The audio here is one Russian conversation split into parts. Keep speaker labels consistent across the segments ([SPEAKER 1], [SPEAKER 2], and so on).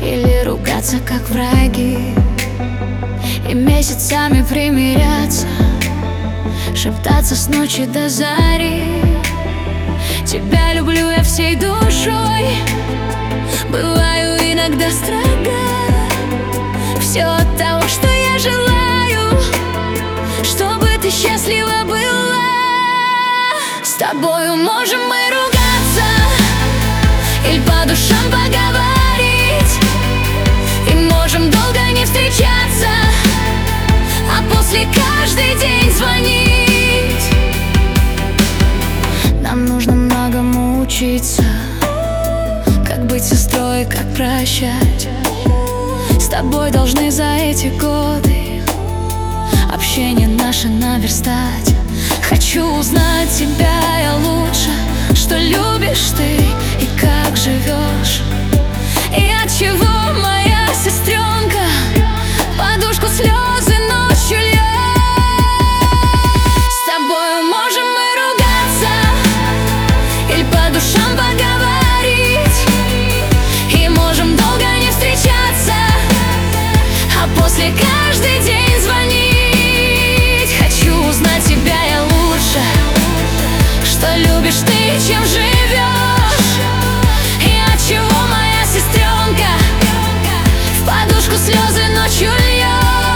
[SPEAKER 1] или ругаться как враги, и месяцами примиряться, шептаться с ночи до зари. Тебя люблю я всей душой, бываю иногда строга. Все от того, что я желаю, чтобы ты счастлива была. С тобою можем мы ругаться или по душам поговорить, и можем долго не встречаться, а после каждый день звонить. Нам нужно многому учиться, как быть сестрой, как прощать. С тобой должны за эти годы общение наше наверстать. Хочу узнать тебя я лучше, что любишь ты и как живешь, и от чего моя сестренка подушку слезы ночью льет. С тобою можем мы ругаться или по душам поговорить, и можем долго не встречаться, а после каждый день звонить. Хочу узнать тебя я лучше, что любишь ты, чем живешь, и от чего моя сестренка в подушку слезы ночью льет.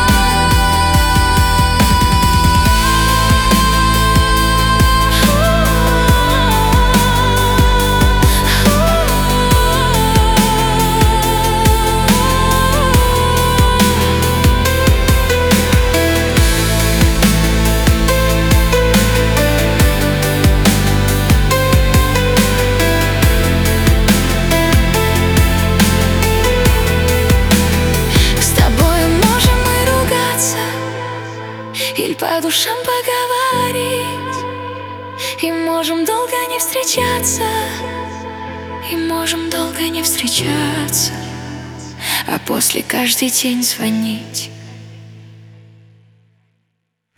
[SPEAKER 1] Или по душам поговорить, и можем долго не встречаться, и можем долго не встречаться, а после каждый день звонить.